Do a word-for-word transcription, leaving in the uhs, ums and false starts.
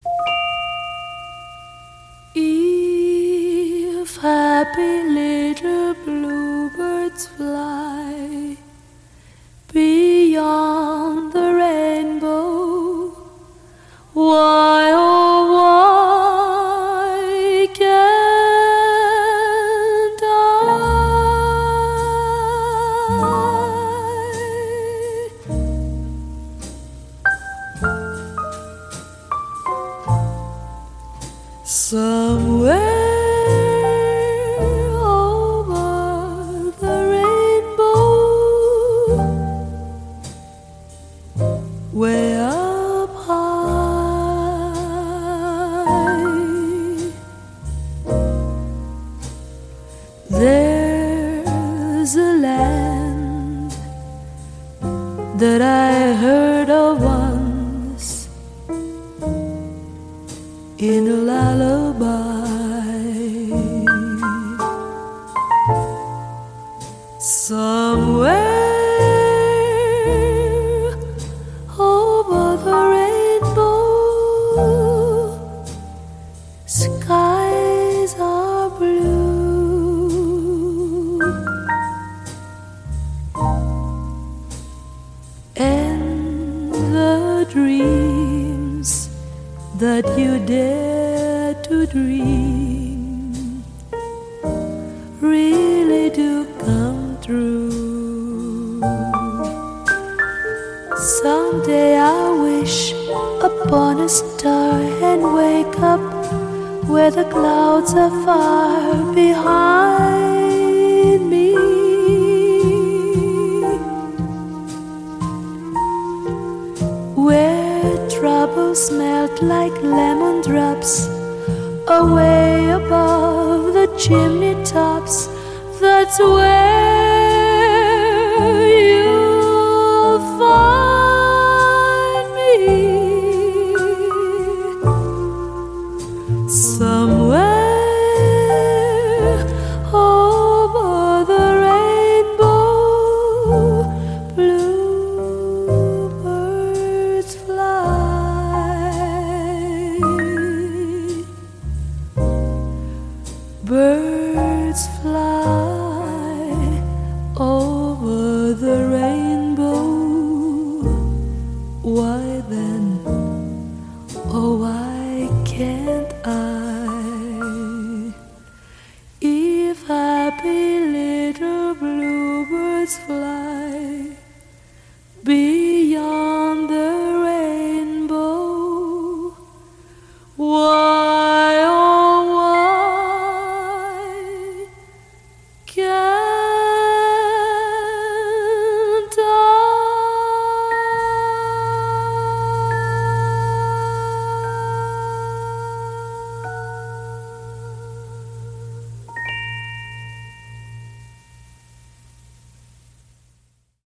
If happy little bluebirds fly beyond the rainbow, why, oh, why can't I? Somewhere over the rainbow, way up high, there's a land that I heard of once in a lullaby. Somewhere over the rainbow, skies are blue, and the dreams that you dare to dream really do come true. Someday I wish upon a star and wake up where the clouds are far behind me, where troubles melt like lemon drops away above the chimney tops. That's where you'll find me. Somewhere over the rainbow, bluebirds fly. Birds fly over the rainbow. Why then, oh, why can't I? If happy little bluebirds fly beyond the rainbow, why